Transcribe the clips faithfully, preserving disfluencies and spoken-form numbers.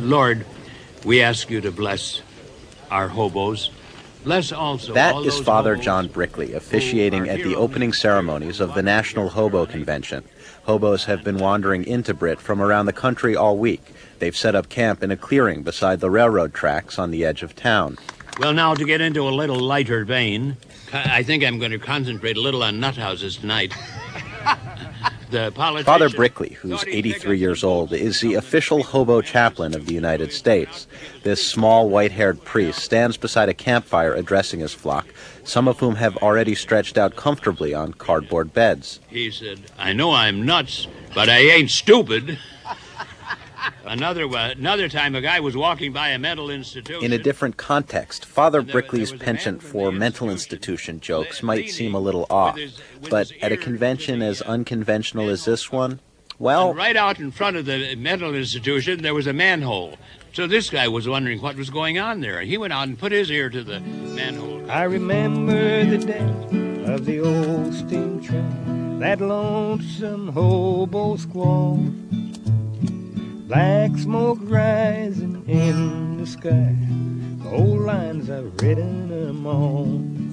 Lord, we ask you to bless our hobos. Bless also that all is those Father hobos John Brickley officiating at the opening ceremonies of the National Hobo Convention. Hobos have been wandering into Britt from around the country all week. They've set up camp in a clearing beside the railroad tracks on the edge of town. Well, now, to get into a little lighter vein, I think I'm going to concentrate a little on nut houses tonight. The Father Brickley, who's eighty-three years old, is the official hobo chaplain of the United States. This small, white-haired priest stands beside a campfire addressing his flock, some of whom have already stretched out comfortably on cardboard beds. He said, I know I'm nuts, but I ain't stupid. Another uh, another time, a guy was walking by a mental institution. In a different context, Father Brickley's penchant for mental institution jokes might seem a little off, but at a convention as unconventional as this one, well... And right out in front of the mental institution, there was a manhole. So this guy was wondering what was going on there, and he went out and put his ear to the manhole. I remember the day of the old steam train, that lonesome hobo squall. Black smoke rising in the sky, the old lines, I've ridden them all.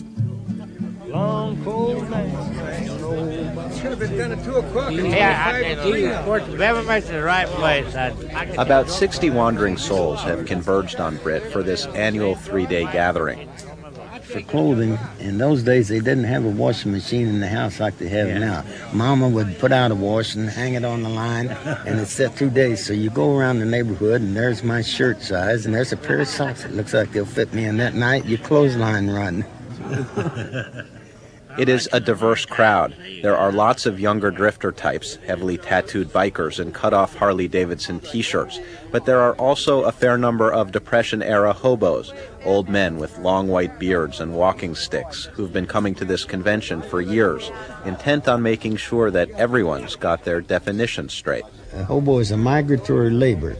Long cold nights. Should have been done at two o'clock. Yeah, I can see you sports very much in the right place. I, I About sixty wandering souls have converged on Britt for this annual three-day gathering. For clothing, in those days they didn't have a washing machine in the house like they have yeah. now. Mama would put out a wash and hang it on the line, and it's set two days. So you go around the neighborhood, and there's my shirt size, and there's a pair of socks that looks like they'll fit me. And that night, your clothesline run. It is a diverse crowd. There are lots of younger drifter types, heavily tattooed bikers in cut-off Harley-Davidson T-shirts. But there are also a fair number of Depression-era hobos, old men with long white beards and walking sticks, who've been coming to this convention for years, intent on making sure that everyone's got their definitions straight. A hobo is a migratory labor,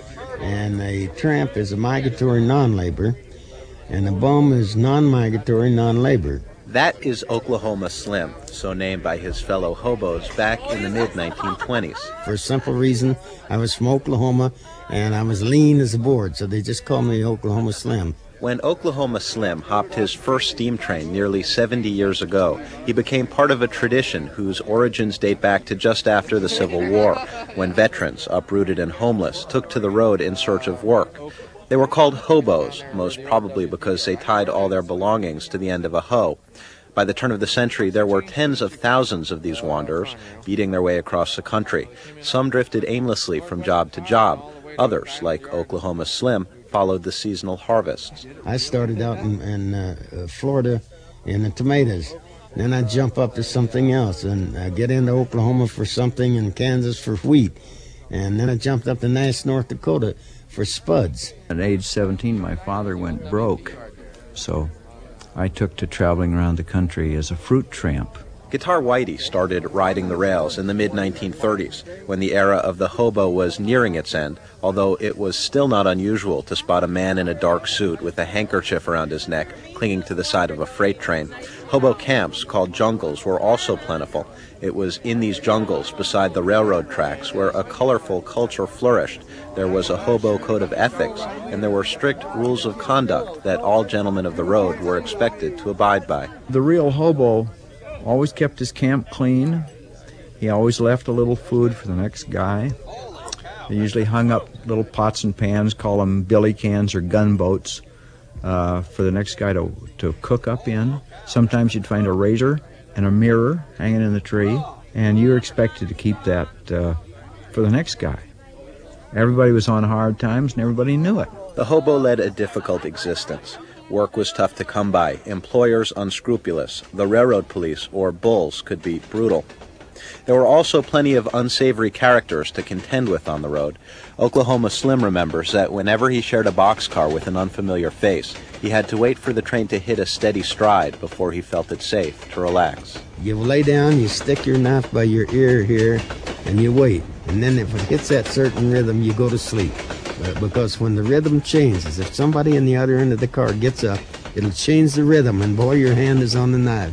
and a tramp is a migratory non-labor, and a bum is non-migratory non-labor. That is Oklahoma Slim, so named by his fellow hobos back in the mid nineteen twenties. For a simple reason, I was from Oklahoma, and I was lean as a board, so they just called me Oklahoma Slim. When Oklahoma Slim hopped his first steam train nearly seventy years ago, he became part of a tradition whose origins date back to just after the Civil War, when veterans, uprooted and homeless, took to the road in search of work. They were called hobos, most probably because they tied all their belongings to the end of a hoe. By the turn of the century, there were tens of thousands of these wanderers, beating their way across the country. Some drifted aimlessly from job to job. Others, like Oklahoma Slim, followed the seasonal harvests. I started out in, in uh, Florida in the tomatoes. Then I jump up to something else, and I get into Oklahoma for something, and Kansas for wheat. And then I jumped up to Nash, North Dakota for spuds. At age seventeen, my father went broke, so I took to traveling around the country as a fruit tramp. Guitar Whitey started riding the rails in the mid nineteen thirties, when the era of the hobo was nearing its end, although it was still not unusual to spot a man in a dark suit with a handkerchief around his neck clinging to the side of a freight train. Hobo camps, called jungles, were also plentiful. It was in these jungles, beside the railroad tracks, where a colorful culture flourished. There was a hobo code of ethics, and there were strict rules of conduct that all gentlemen of the road were expected to abide by. The real hobo always kept his camp clean. He always left a little food for the next guy. They usually hung up little pots and pans, call them billy cans or gunboats, uh, for the next guy to, to cook up in. Sometimes you'd find a razor and a mirror hanging in the tree, and you were expected to keep that uh, for the next guy. Everybody was on hard times, and everybody knew it. The hobo led a difficult existence. Work was tough to come by, employers unscrupulous, the railroad police, or bulls, could be brutal. There were also plenty of unsavory characters to contend with on the road. Oklahoma Slim remembers that whenever he shared a boxcar with an unfamiliar face, he had to wait for the train to hit a steady stride before he felt it safe to relax. You lay down, you stick your knife by your ear here, and you wait. And then if it hits that certain rhythm, you go to sleep. Uh, because when the rhythm changes, if somebody in the other end of the car gets up, it'll change the rhythm, and boy, your hand is on the knife.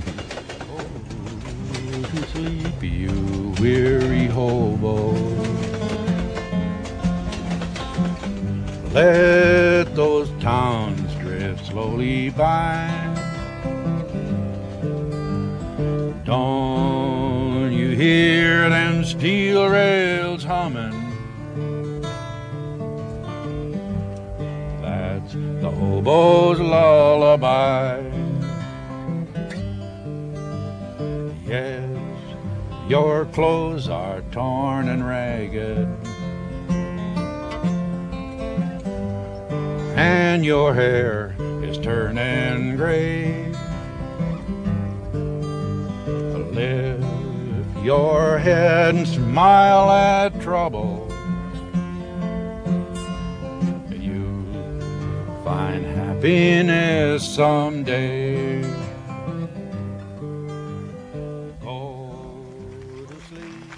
Sleep, you weary hobo. Let those towns drift slowly by. Don't you hear them steel rails humming? That's the hobo's lullaby. Yes, your clothes are torn and ragged, and your hair is turning gray. Lift your head and smile at trouble. You find happiness someday. Go to sleep.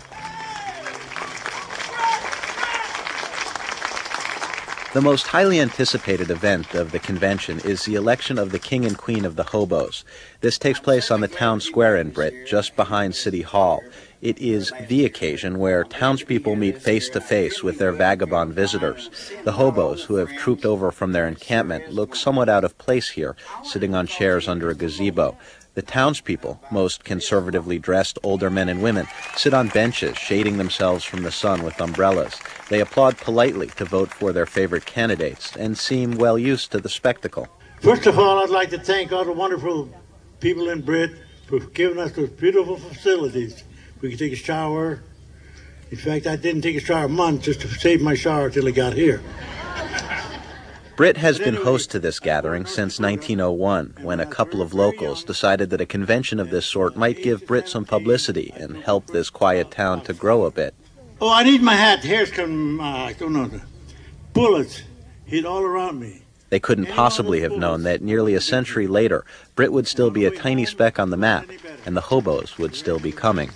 The most highly anticipated event of the convention is the election of the King and Queen of the Hobos. This takes place on the town square in Britt, just behind City Hall. It is the occasion where townspeople meet face-to-face with their vagabond visitors. The hobos, who have trooped over from their encampment, look somewhat out of place here, sitting on chairs under a gazebo. The townspeople, most conservatively dressed older men and women, sit on benches, shading themselves from the sun with umbrellas. They applaud politely to vote for their favorite candidates and seem well used to the spectacle. First of all, I'd like to thank all the wonderful people in Britt for giving us those beautiful facilities. We could take a shower. In fact, I didn't take a shower a month just to save my shower till I got here. Britt has been host to this gathering since nineteen oh one, when a couple of locals decided that a convention of this sort might give Britt some publicity and help this quiet town to grow a bit. Oh, I need my hat. The hair's come, uh, I don't know, the bullets hit all around me. They couldn't possibly have known that nearly a century later, Britt would still be a tiny speck on the map, and the hobos would still be coming.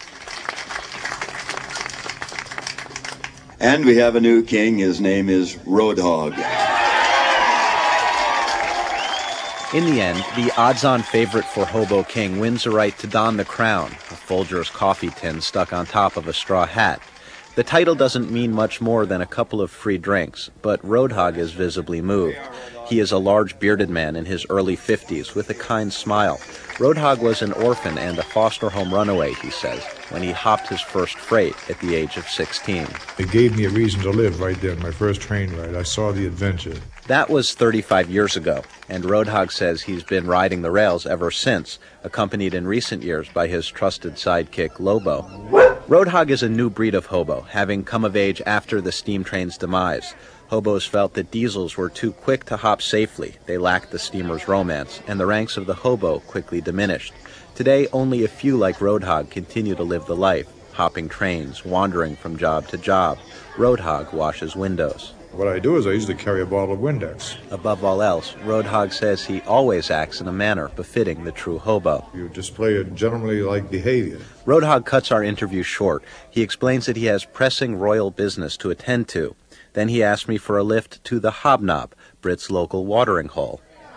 And we have a new king. His name is Roadhog. In the end, the odds-on favorite for Hobo King wins the right to don the crown, a Folgers coffee tin stuck on top of a straw hat. The title doesn't mean much more than a couple of free drinks, but Roadhog is visibly moved. He is a large bearded man in his early fifties with a kind smile. Roadhog was an orphan and a foster home runaway, he says, when he hopped his first freight at the age of sixteen. It gave me a reason to live right there, my first train ride. I saw the adventure. That was thirty-five years ago, and Roadhog says he's been riding the rails ever since, accompanied in recent years by his trusted sidekick, Lobo. Roadhog is a new breed of hobo, having come of age after the steam train's demise. Hobos felt that diesels were too quick to hop safely, they lacked the steamer's romance, and the ranks of the hobo quickly diminished. Today, only a few like Roadhog continue to live the life, hopping trains, wandering from job to job. Roadhog washes windows. What I do is I usually carry a bottle of Windex. Above all else, Roadhog says he always acts in a manner befitting the true hobo. You display a gentlemanly-like behavior. Roadhog cuts our interview short. He explains that he has pressing royal business to attend to. Then he asked me for a lift to the Hobnob, Britt's local watering hole.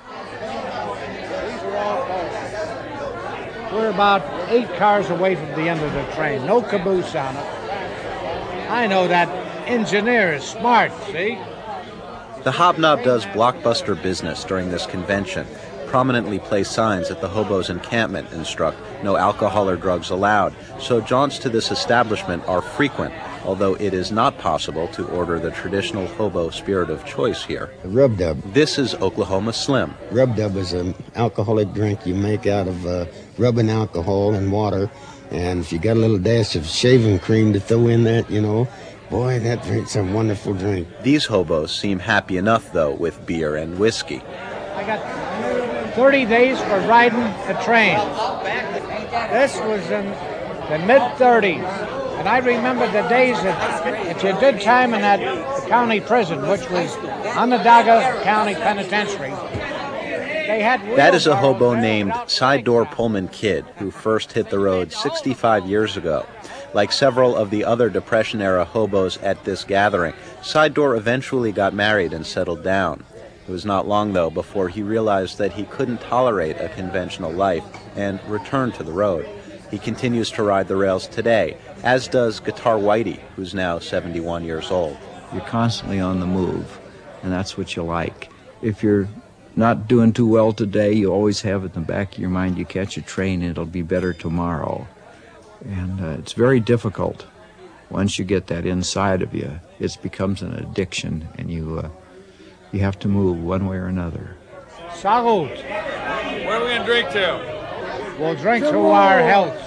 We're about eight cars away from the end of the train. No caboose on it. I know that engineer is smart, see? The Hobnob does blockbuster business during this convention. Prominently place signs at the hobos' encampment instruct no alcohol or drugs allowed, so jaunts to this establishment are frequent, although it is not possible to order the traditional hobo spirit of choice here. Rub Dub. This is Oklahoma Slim. Rub Dub is an alcoholic drink you make out of uh, rubbing alcohol and water, and if you got a little dash of shaving cream to throw in that, you know, boy, that drink's a wonderful drink. These hobos seem happy enough, though, with beer and whiskey. I got thirty days for riding a train. This was in the mid-thirties. And I remember the days that, that you did time in that county prison, which was Onondaga County Penitentiary. They had that is a hobo named Side Door Pullman Kid, who first hit the road sixty-five years ago. Like several of the other Depression-era hobos at this gathering, Side Door eventually got married and settled down. It was not long, though, before he realized that he couldn't tolerate a conventional life and returned to the road. He continues to ride the rails today, as does Guitar Whitey, who's now seventy-one years old. You're constantly on the move, and that's what you like. If you're not doing too well today, you always have it in the back of your mind, you catch a train, it'll be better tomorrow. And uh, it's very difficult. Once you get that inside of you, it becomes an addiction, and you uh, you have to move one way or another. Salud. Where are we going to drink to? We'll drink to our health.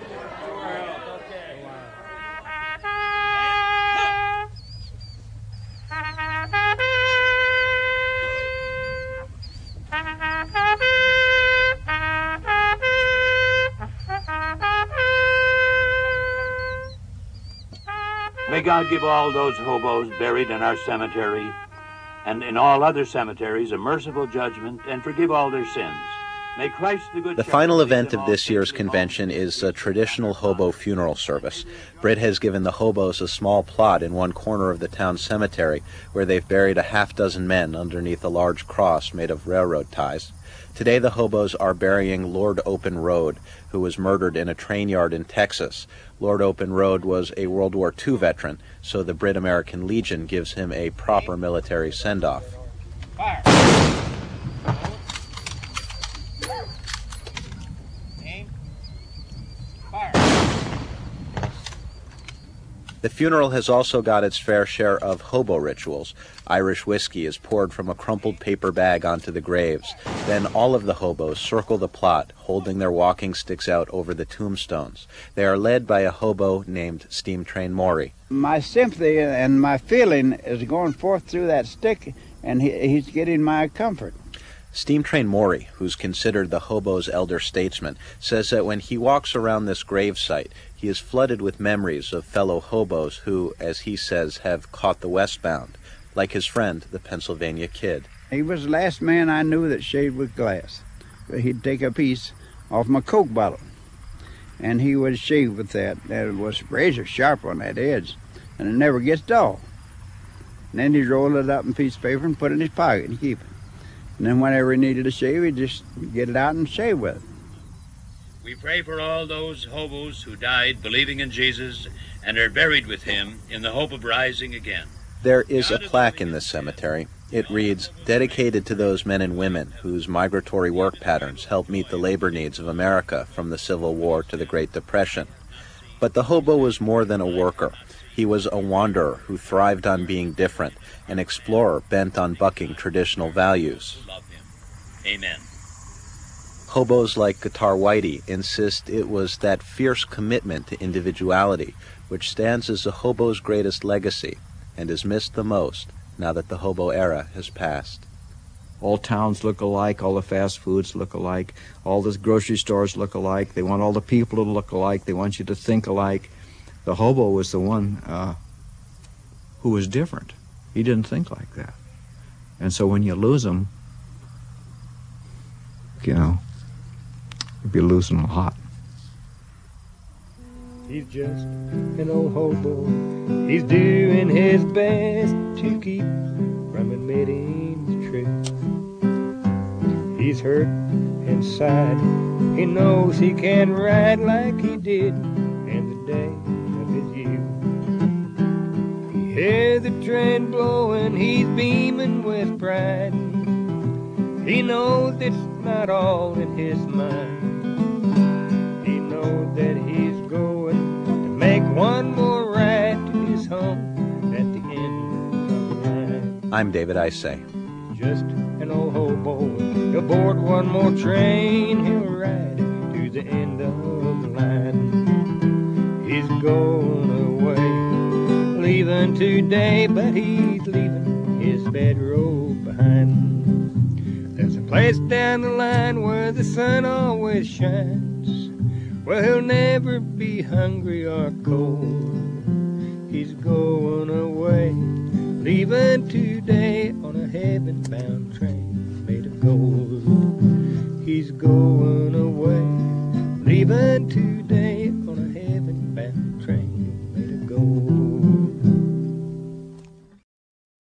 May God give all those hobos buried in our cemetery and in all other cemeteries a merciful judgment and forgive all their sins. May Christ the Good The Shepherd final lead event them of all this year's safely home. convention is a traditional hobo funeral service. Britt has given the hobos a small plot in one corner of the town cemetery where they've buried a half dozen men underneath a large cross made of railroad ties. Today the hobos are burying Lord Open Road, who was murdered in a train yard in Texas. Lord Open Road was a World War Two veteran, so the Brit American Legion gives him a proper military send-off. Fire. Aim. Fire. The funeral has also got its fair share of hobo rituals. Irish whiskey is poured from a crumpled paper bag onto the graves. Then all of the hobos circle the plot, holding their walking sticks out over the tombstones. They are led by a hobo named Steam Train Maury. My sympathy and my feeling is going forth through that stick, and he, he's getting my comfort. Steam Train Maury, who's considered the hobo's elder statesman, says that when he walks around this grave site, he is flooded with memories of fellow hobos who, as he says, have caught the westbound, like his friend, the Pennsylvania Kid. He was the last man I knew that shaved with glass. He'd take a piece off my Coke bottle, and he would shave with that. It was razor sharp on that edge, and it never gets dull. And then he'd roll it up in a piece of paper and put it in his pocket and keep it. And then whenever he needed to shave, he'd just get it out and shave with it. We pray for all those hobos who died believing in Jesus and are buried with him in the hope of rising again. There is a plaque in this cemetery. It reads, "Dedicated to those men and women whose migratory work patterns helped meet the labor needs of America from the Civil War to the Great Depression." But the hobo was more than a worker. He was a wanderer who thrived on being different, an explorer bent on bucking traditional values. Amen. Hobos like Guitar Whitey insist it was that fierce commitment to individuality which stands as the hobo's greatest legacy and is missed the most now that the hobo era has passed. All towns look alike, all the fast foods look alike, all the grocery stores look alike. They want all the people to look alike. They want you to think alike. The hobo was the one uh, who was different. He didn't think like that. And so when you lose him, you know, you'd be losing a lot. He's just an old hobo. He's doing his best to keep from admitting the truth. He's hurt inside. He knows he can ride like he did in the day of his youth. He hears the train blowing. He's beaming with pride. He knows it's not all in his mind. He knows that he's going to make one more ride to his home at the end of the line. I'm David Isay. Just an old hobo. He'll board one more train. He'll ride to the end of the line. He's going away, leaving today, but he's leaving his bedroll behind. There's a place down the line where the sun always shines, where he'll never be hungry or cold. He's going away, leaving today on a heaven-bound train.